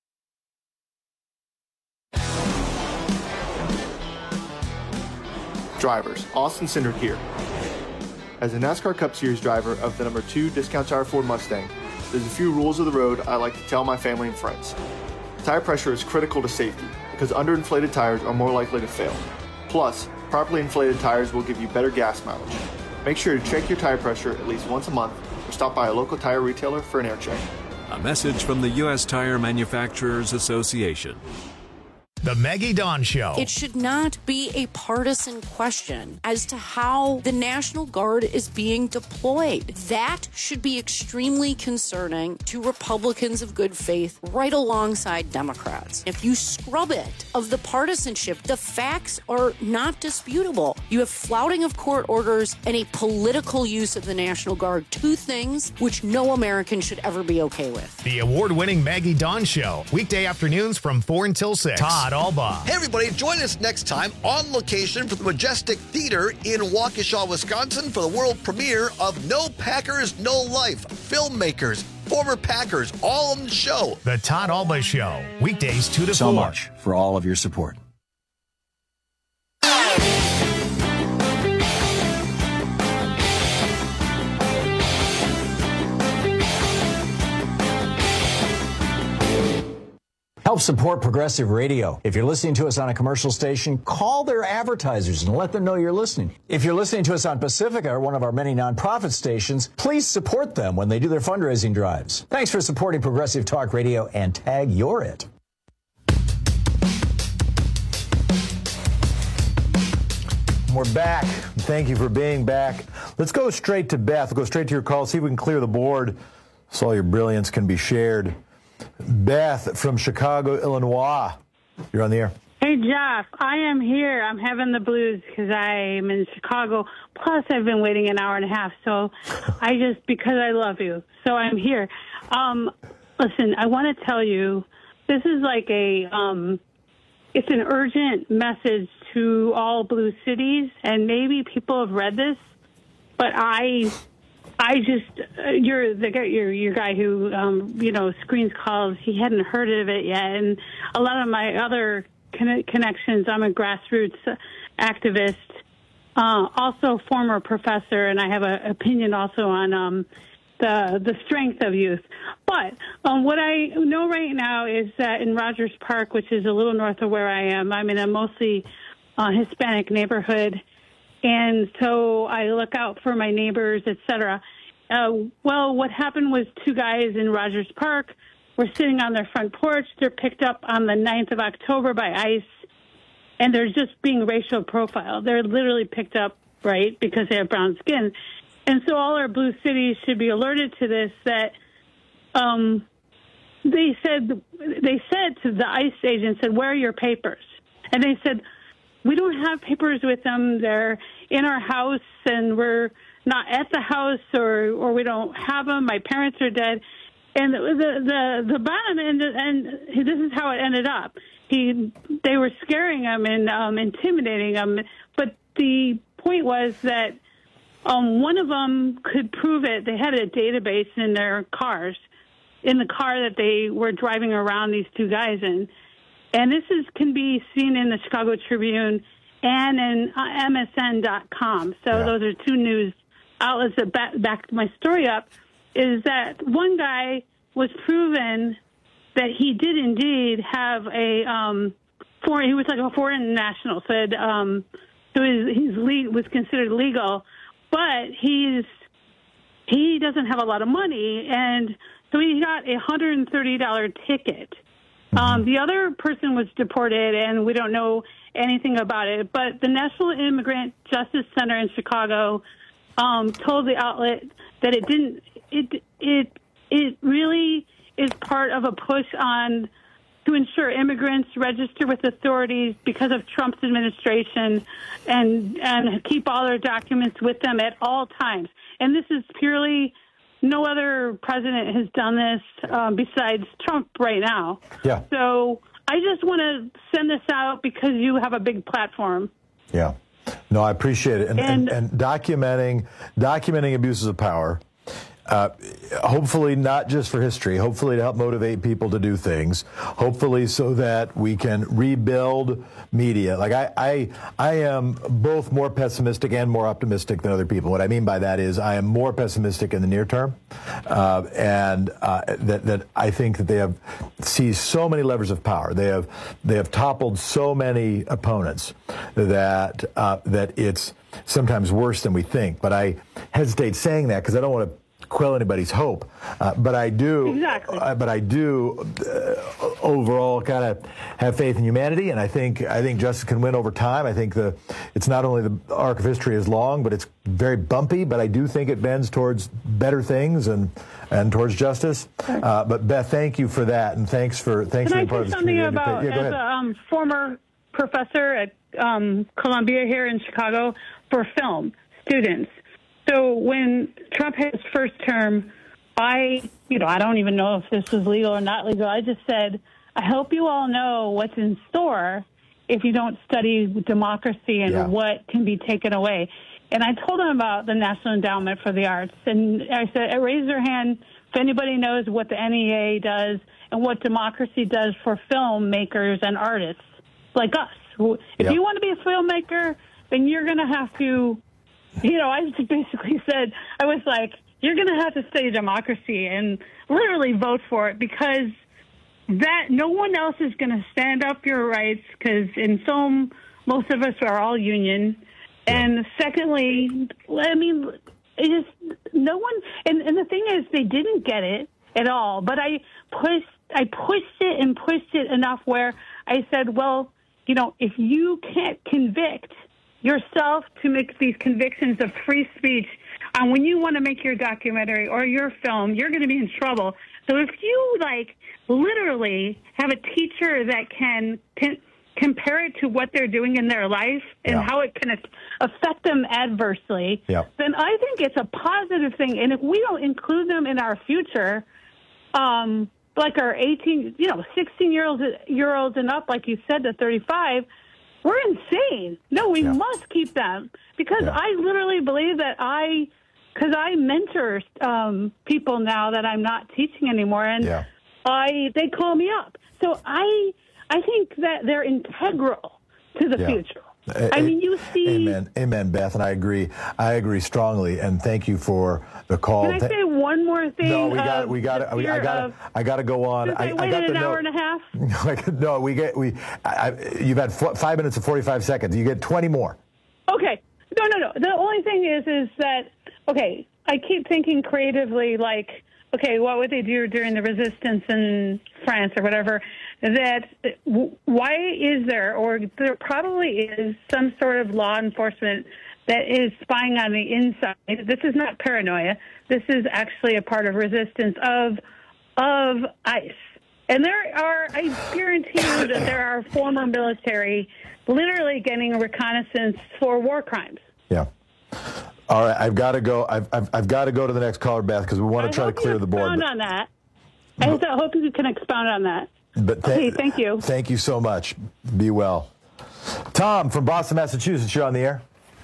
Drivers, Austin Cindric here. As a NASCAR Cup Series driver of the number 2 Discount Tire Ford Mustang, there's a few rules of the road I like to tell my family and friends. Tire pressure is critical to safety because underinflated tires are more likely to fail. Plus, properly inflated tires will give you better gas mileage. Make sure to check your tire pressure at least once a month or stop by a local tire retailer for an air check. A message from the U.S. Tire Manufacturers Association. The Maggie Dawn Show. It should not be a partisan question as to how the National Guard is being deployed. That should be extremely concerning to Republicans of good faith right alongside Democrats. If you scrub it of the partisanship, the facts are not disputable. You have flouting of court orders and a political use of the National Guard, two things which no American should ever be okay with. The award-winning Maggie Dawn Show. Weekday afternoons from 4 until 6. Todd Albaugh. Hey everybody, join us next time on location from the Majestic Theater in Waukesha, Wisconsin for the world premiere of No Packers, No Life. Filmmakers, former Packers, all on the show. The Todd Albaugh Show. Weekdays 2 to 4. So much for all of your support. Help support progressive radio. If you're listening to us on a commercial station, call their advertisers and let them know you're listening. If you're listening to us on Pacifica, or one of our many nonprofit stations, please support them when they do their fundraising drives. Thanks for supporting Progressive Talk Radio, and tag you're it. We're back. Thank you for being back. Let's go straight to Beth. We'll go straight to your call, see if we can clear the board so all your brilliance can be shared. Beth from Chicago, Illinois. You're on the air. Hey, Jeff. I am here. I'm having the blues because I'm in Chicago. Plus, I've been waiting an hour and a half. So because I love you. So I'm here. Listen, I want to tell you, this is like it's an urgent message to all blue cities. And maybe people have read this, but your guy who, screens calls, he hadn't heard of it yet. And a lot of my other connections, I'm a grassroots activist, also former professor, and I have an opinion also on the strength of youth. But what I know right now is that in Rogers Park, which is a little north of where I am, I'm in a mostly Hispanic neighborhood. And so I look out for my neighbors, et cetera. Well, what happened was two guys in Rogers Park were sitting on their front porch. They're picked up on the 9th of October by ICE, and they're just being racial profiled. They're literally picked up, right, because they have brown skin. And so all our blue cities should be alerted to this, that they said to the ICE agent, where are your papers? And they said, we don't have papers with them. They're in our house, and we're not at the house, or we don't have them. My parents are dead. And the bottom end, and this is how it ended up. They were scaring him and intimidating him. But the point was that one of them could prove it. They had a database in their cars, in the car that they were driving around, these two guys in. And this can be seen in the Chicago Tribune and in MSN.com. So those are two news outlets that back my story up, is that one guy was proven that he did indeed have he was like a foreign national, so he was considered legal, but he doesn't have a lot of money, and so he got a $130 ticket. The other person was deported, and we don't know anything about it. But the National Immigrant Justice Center in Chicago told the outlet that it didn't. It really is part of a push on to ensure immigrants register with authorities because of Trump's administration, and keep all their documents with them at all times. And this is purely. No other president has done this besides Trump right now. Yeah. So I just want to send this out because you have a big platform. Yeah. No, I appreciate it. And documenting abuses of power, hopefully not just for history, hopefully to help motivate people to do things, hopefully so that we can rebuild media. Like I am both more pessimistic and more optimistic than other people. What I mean by that is I am more pessimistic in the near term, and that I think that they have seized so many levers of power. They have toppled so many opponents that it's sometimes worse than we think. But I hesitate saying that because I don't want to quell anybody's hope, but I do. Exactly. But I do overall kind of have faith in humanity, and I think justice can win over time. I think it's not only the arc of history is long, but it's very bumpy. But I do think it bends towards better things and towards justice. But Beth, thank you for that, and thanks for being part of this community. About, as a former professor at Columbia here in Chicago for film students. So when Trump had his first term, I don't even know if this was legal or not legal. I just said, I hope you all know what's in store if you don't study democracy and what can be taken away. And I told him about the National Endowment for the Arts. And I said, raise your hand if anybody knows what the NEA does and what democracy does for filmmakers and artists like us. If you want to be a filmmaker, then you're going to have to, I just basically said, I was like, you're going to have to study democracy and literally vote for it, because that no one else is going to stand up for your rights because most of us are all union. And secondly, I mean, it just no one. And the thing is, they didn't get it at all. But I pushed it enough where I said, well, you know, if you can't convict yourself to make these convictions of free speech when you want to make your documentary or your film, you're going to be in trouble. So if you literally have a teacher that can compare it to what they're doing in their life and how it can affect them adversely, then I think it's a positive thing. And if we don't include them in our future, like our 16-year-olds and up, like you said, to 35, we're insane. No, we must keep them because I literally believe that because I mentor people now that I'm not teaching anymore, and they call me up. So I think that they're integral to the future. I mean, you see. Amen, Beth, and I agree. I agree strongly, and thank you for the call. Can I say one more thing? No, we got it. I got to go on. I waited an hour and a half. No, you've had 5 minutes and 45 seconds. You get 20 more. Okay. No. The only thing is that I keep thinking creatively, what would they do during the resistance in France or whatever? Why is there, or there probably is, some sort of law enforcement that is spying on the inside? This is not paranoia. This is actually a part of resistance of ICE. And I guarantee you that there are former military literally getting a reconnaissance for war crimes. Yeah. All right, I've got to go. I've got to go to the next caller, Beth, because we want to try to clear the board. I hope you can expound on that. But thank you. Thank you so much. Be well. Tom from Boston, Massachusetts, you're on the air.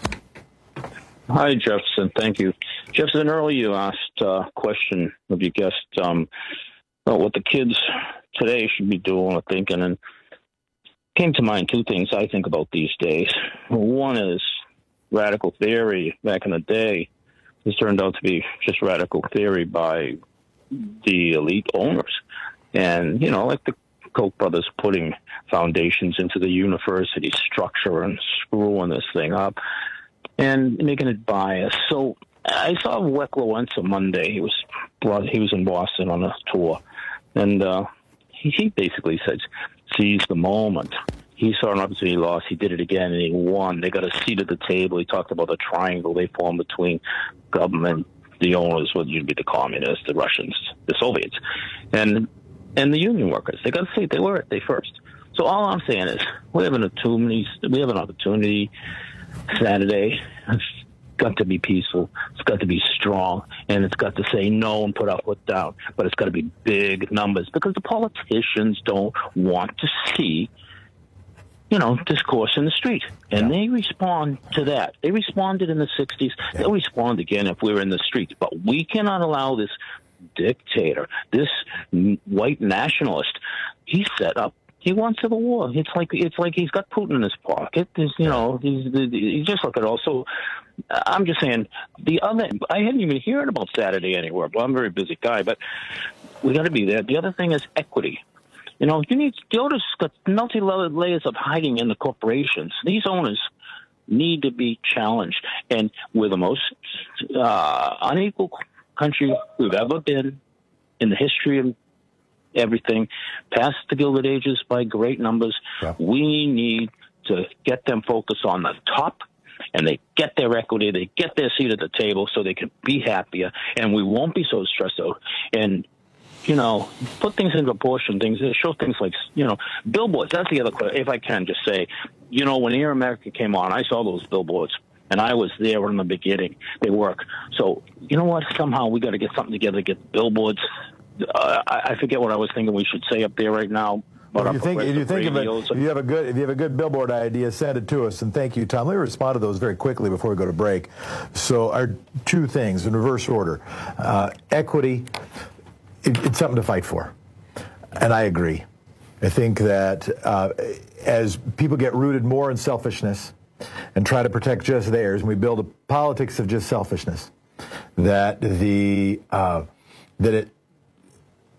Hi, Jefferson. Thank you. Jefferson, earlier you asked a question of your guest about what the kids today should be doing or thinking, and came to mind two things I think about these days. One is radical theory. Back in the day, this turned out to be just radical theory by the elite owners. And, like the Koch brothers putting foundations into the university structure and screwing this thing up and making it biased. So I saw Lech Walesa Monday. He was in Boston on a tour. And he basically said, seize the moment. He saw an opportunity, he lost. He did it again, and he won. They got a seat at the table. He talked about the triangle they formed between government, the owners, whether you'd be the communists, the Russians, the Soviets, and the union workers. They got a seat. They were they first. So all I'm saying is we have an opportunity Saturday. It's got to be peaceful. It's got to be strong, and it's got to say no and put our foot down. But it's got to be big numbers because the politicians don't want to see discourse in the street. And they respond to that. They responded in the 60s. They'll respond again if we're in the streets. But we cannot allow this dictator, this white nationalist, he wants civil war. It's like he's got Putin in his pocket. He's just look at it. Also, I'm just saying, I hadn't even heard about Saturday anywhere, but I'm a very busy guy, but we got to be there. The other thing is equity. The owners got multi-layers of hiding in the corporations. These owners need to be challenged. And we're the most unequal country we've ever been in the history of everything, past the Gilded Ages by great numbers. Yeah. We need to get them focused on the top, and they get their equity, they get their seat at the table so they can be happier, and we won't be so stressed out. And put things in proportion, show things like, billboards. That's the other question, if I can just say, when Air America came on, I saw those billboards, and I was there from the beginning. They work. So, you know what? Somehow we got to get something together to get billboards. I forget what I was thinking we should say up there right now. If you have a good billboard idea, send it to us. And thank you, Tom. Let me respond to those very quickly before we go to break. So our two things in reverse order. Equity, it's something to fight for. And I agree. I think that as people get rooted more in selfishness and try to protect just theirs, and we build a politics of just selfishness, that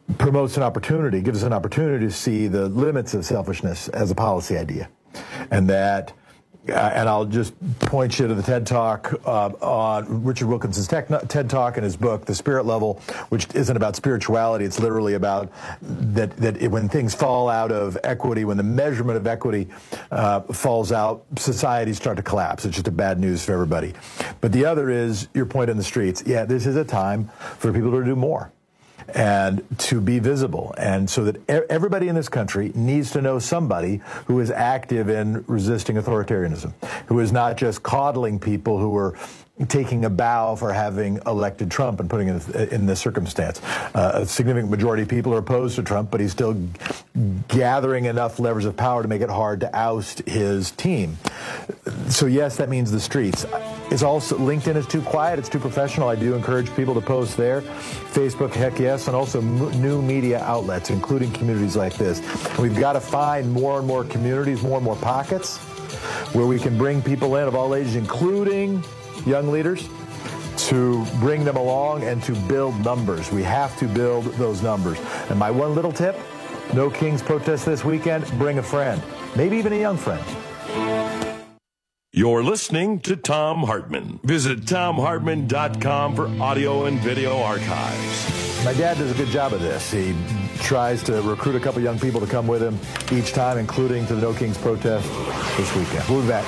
promotes an opportunity, gives us an opportunity to see the limits of selfishness as a policy idea. And that, and I'll just point you to the TED Talk on Richard Wilkinson's TED Talk and his book, The Spirit Level, which isn't about spirituality. It's literally about that when things fall out of equity, when the measurement of equity falls out, societies start to collapse. It's just a bad news for everybody. But the other is your point in the streets. Yeah, this is a time for people to do more and to be visible. And so that everybody in this country needs to know somebody who is active in resisting authoritarianism, who is not just coddling people who are taking a bow for having elected Trump and putting it in this circumstance. A significant majority of people are opposed to Trump, but he's still gathering enough levers of power to make it hard to oust his team. So yes, that means the streets. It's also, LinkedIn is too quiet, it's too professional. I do encourage people to post there. Facebook, heck yes, and also new media outlets, including communities like this. And we've got to find more and more communities, more and more pockets where we can bring people in of all ages, including young leaders, to bring them along and to build numbers. We have to build those numbers. And my one little tip, no Kings protest this weekend, bring a friend, maybe even a young friend. You're listening to Thom Hartmann. Visit ThomHartmann.com for audio and video archives. My dad does a good job of this. He tries to recruit a couple young people to come with him each time, including to the No Kings protest this weekend. We'll be back.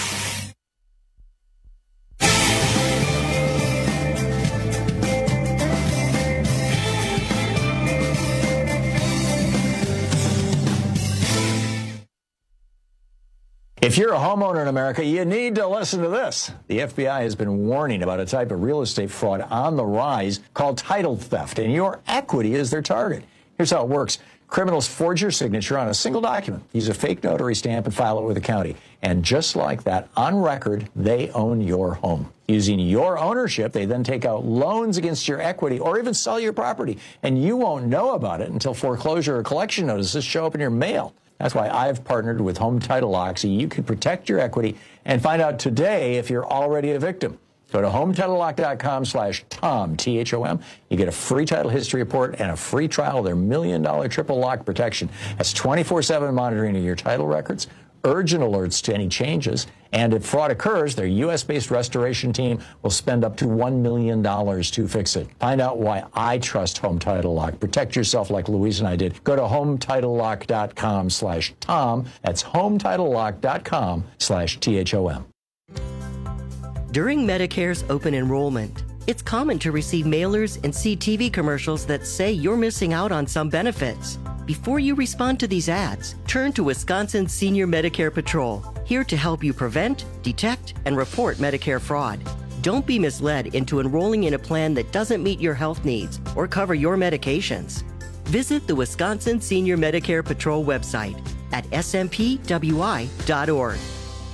If you're a homeowner in America, you need to listen to this. The FBI has been warning about a type of real estate fraud on the rise called title theft, and your equity is their target. Here's how it works. Criminals forge your signature on a single document, use a fake notary stamp, and file it with the county. And just like that, on record, they own your home. Using your ownership, they then take out loans against your equity or even sell your property. And you won't know about it until foreclosure or collection notices show up in your mail. That's why I've partnered with Home Title Lock so you can protect your equity and find out today if you're already a victim. Go to HometitleLock.com/Tom, T-H-O-M. You get a free title history report and a free trial of their $1 million triple lock protection. That's 24/7 monitoring of your title records, urgent alerts to any changes, and if fraud occurs, their U.S.-based restoration team will spend up to $1 million to fix it. Find out why I trust Home Title Lock. Protect yourself like Louise and I did. Go to HometitleLock.com/Tom. That's HometitleLock.com/THOM. During Medicare's open enrollment, it's common to receive mailers and see TV commercials that say you're missing out on some benefits. Before you respond to these ads, turn to Wisconsin Senior Medicare Patrol, here to help you prevent, detect, and report Medicare fraud. Don't be misled into enrolling in a plan that doesn't meet your health needs or cover your medications. Visit the Wisconsin Senior Medicare Patrol website at smpwi.org.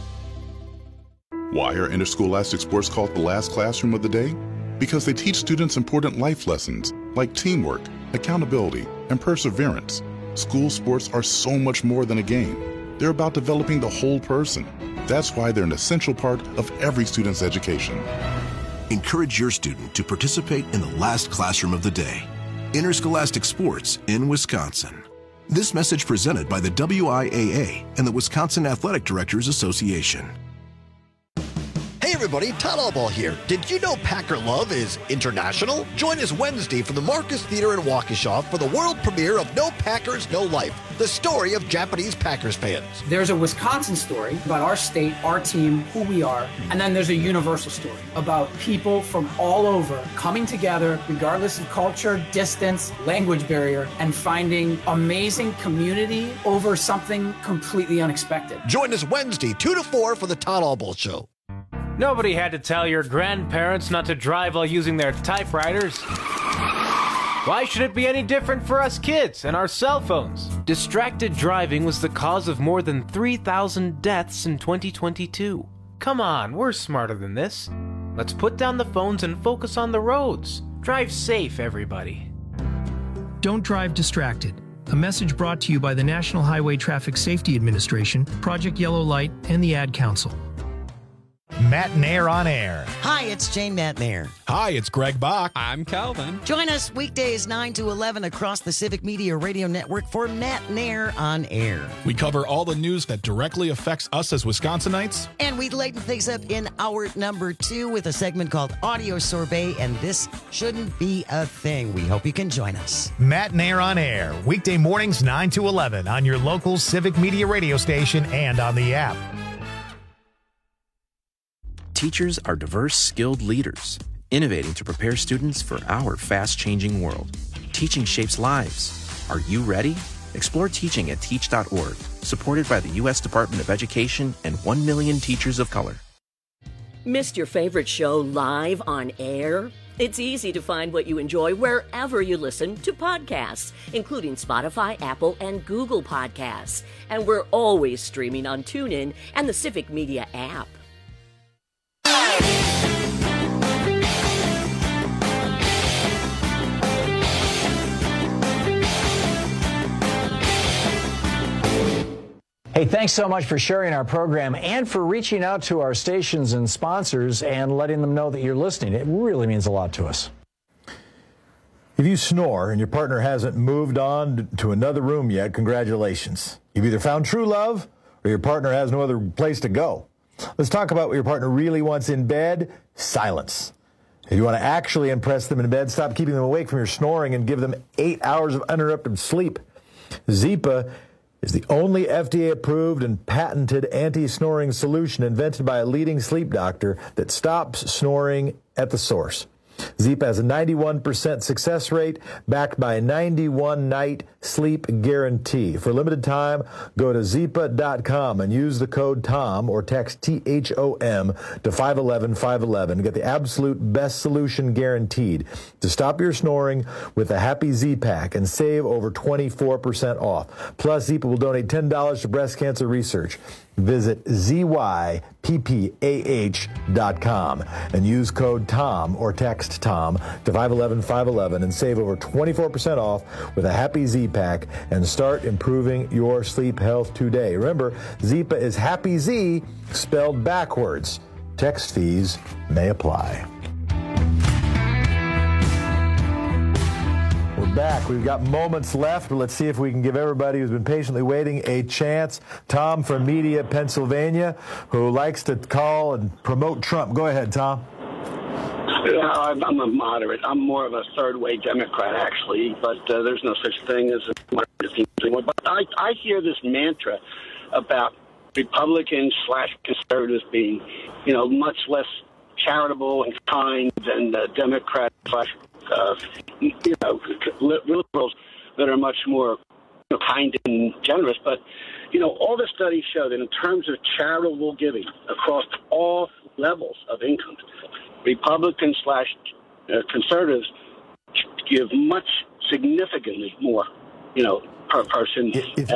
Why are interscholastic sports called the last classroom of the day? Because they teach students important life lessons like teamwork, accountability, and perseverance. School sports are so much more than a game. They're about developing the whole person. That's why they're an essential part of every student's education. Encourage your student to participate in the last classroom of the day. Interscholastic sports in Wisconsin. This message presented by the WIAA and the Wisconsin Athletic Directors Association. Hey everybody, Todd Allball here. Did you know Packer Love is international? Join us Wednesday from the Marcus Theater in Waukesha for the world premiere of No Packers, No Life, the story of Japanese Packers fans. There's a Wisconsin story about our state, our team, who we are, and then there's a universal story about people from all over coming together, regardless of culture, distance, language barrier, and finding amazing community over something completely unexpected. Join us Wednesday, 2 to 4 for the Todd Allball Show. Nobody had to tell your grandparents not to drive while using their typewriters. Why should it be any different for us kids and our cell phones? Distracted driving was the cause of more than 3,000 deaths in 2022. Come on, we're smarter than this. Let's put down the phones and focus on the roads. Drive safe, everybody. Don't drive distracted. A message brought to you by the National Highway Traffic Safety Administration, Project Yellow Light, and the Ad Council. Matt Nair on Air. Hi, it's Jane Matt Nair. Hi, it's Greg Bach. I'm Calvin. Join us weekdays 9 to 11 across the Civic Media Radio Network for Matt Nair on Air. We cover all the news that directly affects us as Wisconsinites. And we lighten things up in hour number 2 with a segment called Audio Sorbet, and this shouldn't be a thing. We hope you can join us. Matt Nair on Air, weekday mornings 9 to 11 on your local Civic Media radio station and on the app. Teachers are diverse, skilled leaders, innovating to prepare students for our fast-changing world. Teaching shapes lives. Are you ready? Explore teaching at teach.org, supported by the U.S. Department of Education and 1 million teachers of color. Missed your favorite show live on air? It's easy to find what you enjoy wherever you listen to podcasts, including Spotify, Apple, and Google Podcasts. And we're always streaming on TuneIn and the Civic Media app. Hey, thanks so much for sharing our program and for reaching out to our stations and sponsors and letting them know that you're listening. It really means a lot to us. If you snore and your partner hasn't moved on to another room yet, congratulations. You've either found true love or your partner has no other place to go. Let's talk about what your partner really wants in bed: silence. If you want to actually impress them in bed, stop keeping them awake from your snoring and give them 8 hours of uninterrupted sleep. Zipa is the only FDA-approved and patented anti-snoring solution invented by a leading sleep doctor that stops snoring at the source. Zipa has a 91% success rate, backed by a 91-night sleep guarantee. For a limited time, go to Zipa.com and use the code TOM or text THOM to 511-511 to get the absolute best solution guaranteed to stop your snoring with the Happy Z-Pack and save over 24% off. Plus, Zipa will donate $10 to breast cancer research. Visit ZYPPAH.com and use code TOM or text TOM to 511-511 and save over 24% off with a Happy Z-Pack and start improving your sleep health today. Remember, Zipa is Happy Z spelled backwards. Text fees may apply. We're back. We've got moments left, but let's see if we can give everybody who's been patiently waiting a chance. Tom from Media, Pennsylvania, who likes to call and promote Trump. Go ahead, Tom. I'm a moderate. I'm more of a third-way Democrat, actually, but there's no such thing as a moderate anymore. But I hear this mantra about Republicans/conservatives being, much less charitable and kind than Democrats liberals that are much more kind and generous. But, all the studies show that in terms of charitable giving across all levels of income, Republicans/conservatives give much significantly more, per person.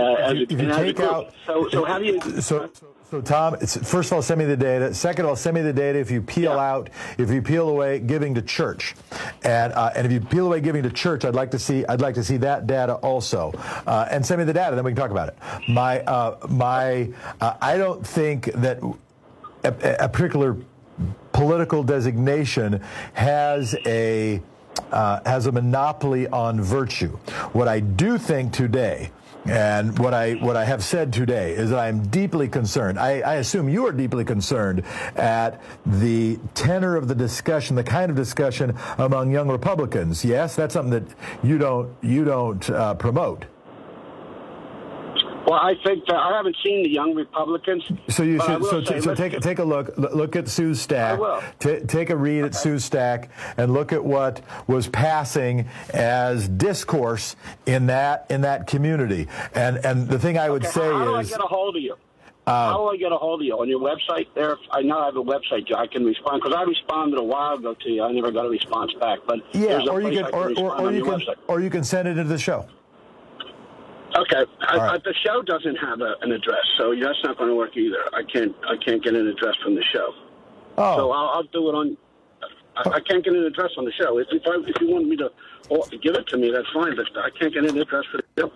So how do you... So Tom, first of all, send me the data. Second of all, send me the data if you peel away giving to church, and if you peel away giving to church, I'd like to see that data also, and send me the data. Then we can talk about it. I don't think that a particular political designation has a monopoly on virtue. What I do think today, and what I have said today, is that I'm deeply concerned. I assume you are deeply concerned at the tenor of the discussion, the kind of discussion among young Republicans. Yes, that's something that you don't promote. Well, I think I haven't seen the young Republicans. So take a look at Sue's stack. Take a read at Sue's stack and look at what was passing as discourse in that community. And the thing I would say how do is, I get a hold of you? How do I get a hold of you? On your website there? I know I have a website. I can respond, because I responded a while ago to you. I never got a response back. But yeah, or you can send it into the show. Okay. Right. The show doesn't have an address, so that's not going to work either. I can't get an address from the show. Oh. So I'll do it on. I can't get an address on the show. If you want me to give it to me, that's fine. But I can't get an address for the show.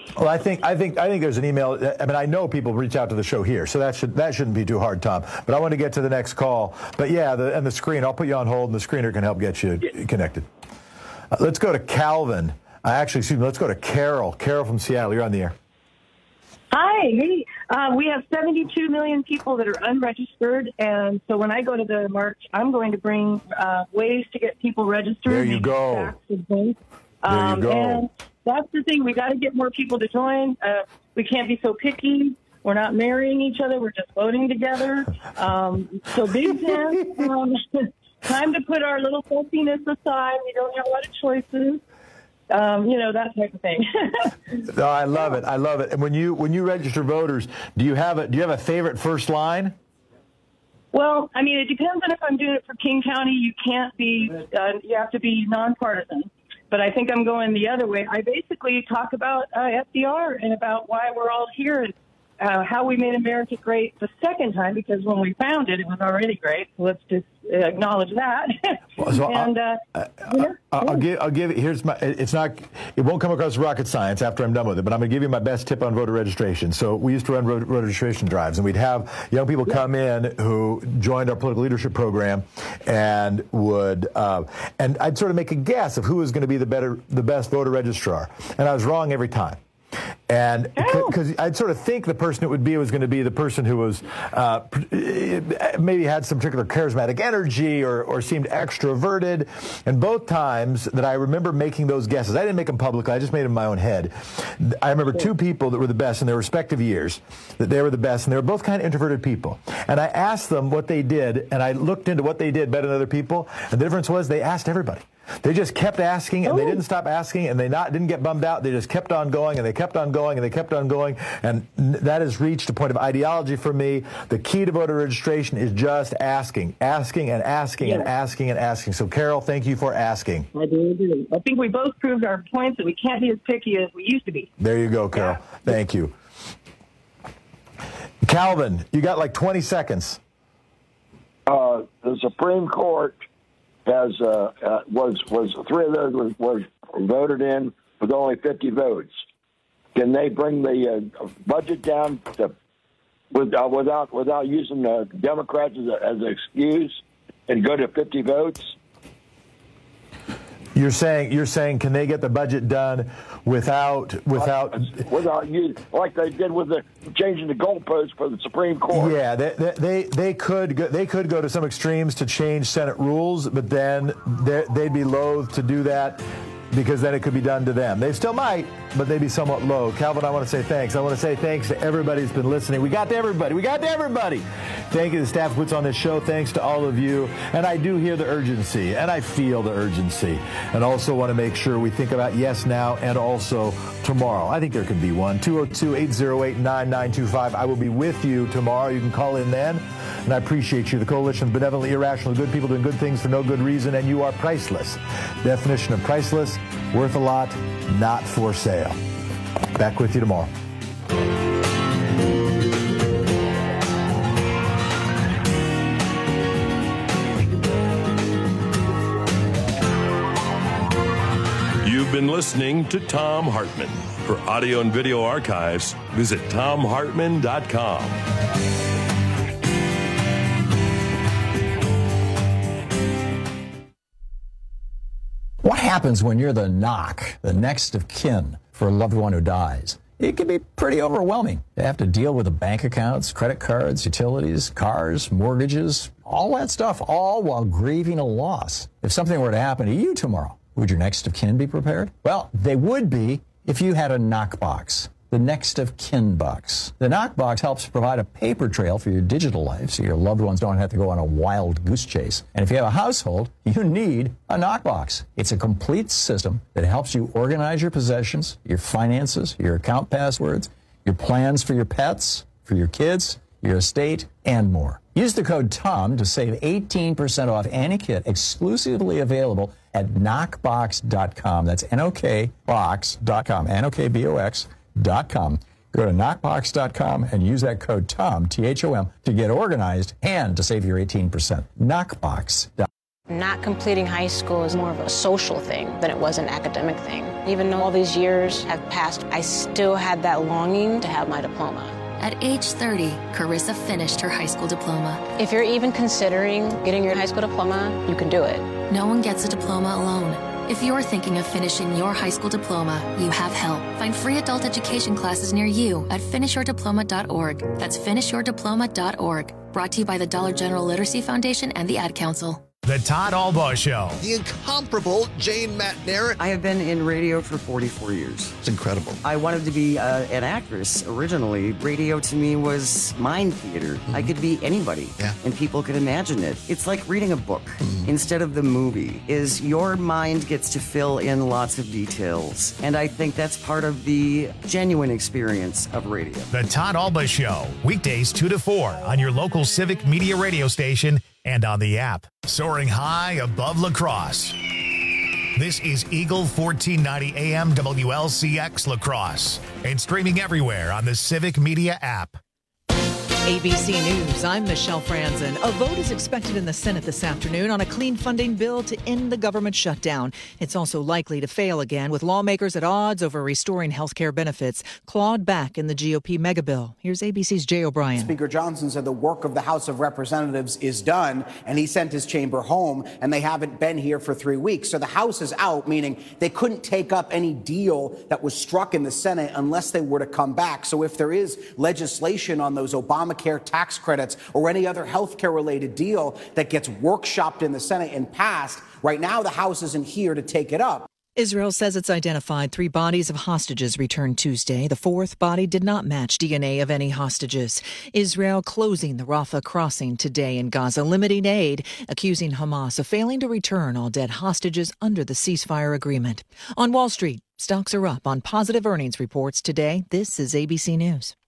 Well, I think there's an email. I mean, I know people reach out to the show here, so that shouldn't be too hard, Tom. But I want to get to the next call. But yeah, the screen. I'll put you on hold, and the screener can help get you connected. Let's go to Calvin. Let's go to Carol. Carol from Seattle. You're on the air. Hi. Hey. We have 72 million people that are unregistered, and so when I go to the march, I'm going to bring ways to get people registered. There you go. There you go. And that's the thing. We got to get more people to join. We can't be so picky. We're not marrying each other. We're just voting together. So big dance. Time to put our little fussiness aside. We don't have a lot of choices. That type of thing. No, I love it. I love it. And when you register voters, do you have a favorite first line? Well, I mean, it depends on if I'm doing it for King County. You can't be. You have to be nonpartisan. But I think I'm going the other way. I basically talk about FDR and about why we're all here and how we made America great the second time, because when we found it, it was already great. So let's just acknowledge that. So and I'll give it. Here's my. It won't come across rocket science after I'm done with it, but I'm going to give you my best tip on voter registration. So we used to run voter registration drives, and we'd have young people come in who joined our political leadership program, and would and I'd sort of make a guess of who was going to be the best voter registrar, and I was wrong every time. And because I'd sort of think the person it would be was going to be the person who was maybe had some particular charismatic energy or seemed extroverted. And both times that I remember making those guesses, I didn't make them publicly, I just made them in my own head. I remember two people that were the best in their respective years, that they were the best, and they were both kind of introverted people. And I asked them what they did, and I looked into what they did better than other people, and the difference was they asked everybody. They just kept asking, and they didn't stop asking, and they didn't get bummed out. They just kept on going, and they kept on going, and they kept on going, and that has reached a point of ideology for me. The key to voter registration is just asking and asking and asking and asking. So, Carol, thank you for asking. I do agree. I think we both proved our points that we can't be as picky as we used to be. There you go, Carol. Yeah. Thank you. Calvin, you got like 20 seconds. The Supreme Court was three of those was voted in with only 50 votes. Can they bring the budget down without using the Democrats as an excuse and go to 50 votes? You're saying can they get the budget done without you, like they did with the changing the goalposts for the Supreme Court? Yeah, they could go to some extremes to change Senate rules, but then they'd be loath to do that because then it could be done to them. They still might, but they'd be somewhat low. Calvin, I want to say thanks. I want to say thanks to everybody who's been listening. We got to everybody. Thank you to the staff who puts on this show. Thanks to all of you. And I do hear the urgency, and I feel the urgency. And also want to make sure we think about yes now and also tomorrow. I think there could be one. 202-808-9925. I will be with you tomorrow. You can call in then. And I appreciate you. The Coalition of Benevolently Irrational Good People doing good things for no good reason. And you are priceless. Definition of priceless, worth a lot, not for sale. Back with you tomorrow. You've been listening to Thom Hartmann. For audio and video archives, visit ThomHartmann.com. What happens when you're the knock, the next of kin for a loved one who dies? It can be pretty overwhelming. You have to deal with the bank accounts, credit cards, utilities, cars, mortgages, all that stuff, all while grieving a loss. If something were to happen to you tomorrow, would your next of kin be prepared? Well, they would be if you had a knockbox. The next of kin box. The knockbox helps provide a paper trail for your digital life so your loved ones don't have to go on a wild goose chase. And if you have a household, you need a knockbox. It's a complete system that helps you organize your possessions, your finances, your account passwords, your plans for your pets, for your kids, your estate, and more. Use the code TOM to save 18% off any kit exclusively available at knockbox.com. That's NOKBox.com. NOKBOX.com. Go to knockbox.com and use that code TOM, T-H-O-M, to get organized and to save your 18%. Knockbox.com. Not completing high school is more of a social thing than it was an academic thing. Even though all these years have passed, I still had that longing to have my diploma. At age 30, Carissa finished her high school diploma. If you're even considering getting your high school diploma, you can do it. No one gets a diploma alone. If you're thinking of finishing your high school diploma, you have help. Find free adult education classes near you at finishyourdiploma.org. That's finishyourdiploma.org. Brought to you by the Dollar General Literacy Foundation and the Ad Council. The Todd Albaugh Show. The incomparable Jane McNair. I have been in radio for 44 years. It's incredible. I wanted to be an actress originally. Radio to me was mind theater. Mm-hmm. I could be anybody, and people could imagine it. It's like reading a book instead of the movie. Is your mind gets to fill in lots of details, and I think that's part of the genuine experience of radio. The Todd Albaugh Show, weekdays 2 to 4 on your local Civic Media radio station and on the app. Soaring high above La Crosse. This is Eagle 1490 AM WLCX La Crosse and streaming everywhere on the Civic Media app. ABC News, I'm Michelle Franzen. A vote is expected in the Senate this afternoon on a clean funding bill to end the government shutdown. It's also likely to fail again, with lawmakers at odds over restoring health care benefits clawed back in the GOP megabill. Here's ABC's Jay O'Brien. Speaker Johnson said the work of the House of Representatives is done, and he sent his chamber home, and they haven't been here for 3 weeks. So the House is out, meaning they couldn't take up any deal that was struck in the Senate unless they were to come back. So if there is legislation on those Obamacare tax credits or any other health care related deal that gets workshopped in the Senate and passed, right now the House isn't here to take it up. Israel says it's identified 3 bodies of hostages returned Tuesday. The 4th body did not match DNA of any hostages. Israel closing the Rafah crossing today in Gaza, limiting aid, accusing Hamas of failing to return all dead hostages under the ceasefire agreement. On Wall Street, stocks are up on positive earnings reports today. This is ABC News.